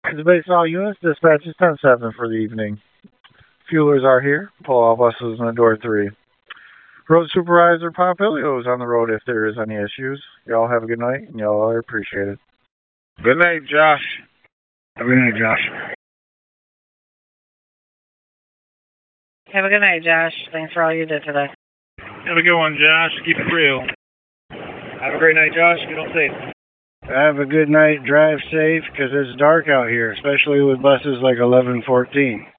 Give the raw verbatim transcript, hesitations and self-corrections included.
The base all units, dispatch is ten seven for the evening. Fuelers are here. Pull all buses in the door three. Road Supervisor Pompilio is on the road if there is any issues. Y'all have a good night, and y'all are appreciated. Good night, Josh. Have a good night, Josh. Have a good night, Josh. Thanks for all you did today. Have a good one, Josh. Keep it real. Have a great night, Josh. Get home safe. Have a good night. Drive safe, because it's dark out here, especially with buses like eleven fourteen.